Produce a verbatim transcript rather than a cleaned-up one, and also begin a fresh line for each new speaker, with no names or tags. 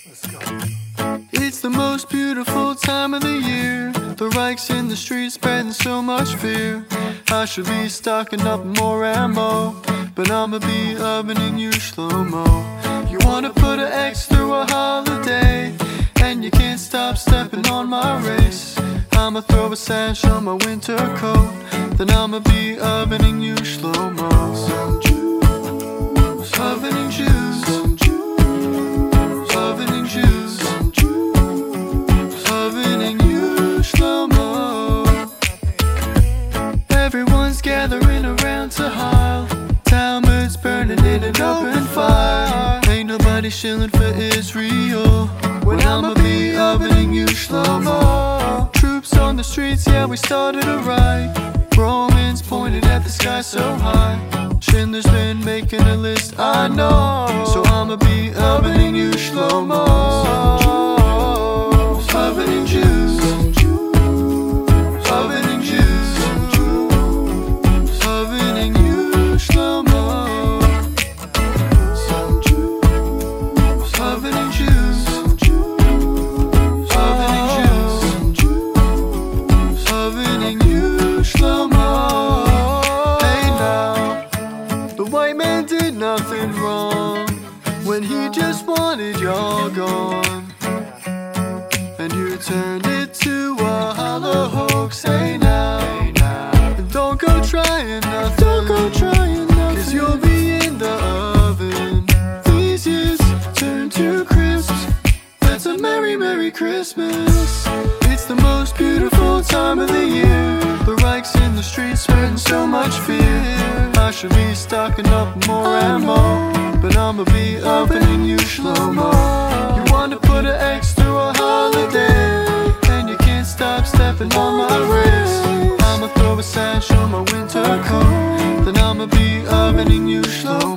Let's go.
It's the most beautiful time of the year. The Reich's in the streets spreading so much fear. I should be stocking up more ammo, but I'ma be ovening you slow-mo. You wanna put an X through a holiday, and you can't stop stepping on my race. I'ma throw a sash on my winter coat, then I'ma be ovening you slow-mo. Some juice, ovening juice, some juice, ovening juice, some juice, ovening you slow-mo. Everyone's gathering around to heil. Talmud's burning in an open fire. Ain't nobody shilling for Israel when I'ma be ovening you slow-mo. Troops on the streets, yeah, we started a riot. Romans pointed at the sky so high. Schindler's been making a list, I know, so I'ma be ovening you slow-mo. Ovening Jews, ovening Jews, ovening you slow-mo. Ovening Jews, ovening Jews, ovening you slow-mo. Hey now, the white man did nothing wrong when he just wanted y'all gone, and you turned it to a hollow hoax. Hey now, and don't go trying nothing, don't go trying nothing, 'cause you'll be in the oven. These years turn to crisps. That's a merry, merry Christmas. It's the most beautiful time of the year. The Reich's in the streets spreading so much fear. I should be stocking up more ammo, but I'ma be opening you slow-mo. You want to put an X through a holiday, and you can't stop stepping on my wrist. I'ma throw a sash on my winter coat, then I'ma be ovening you slow-mo.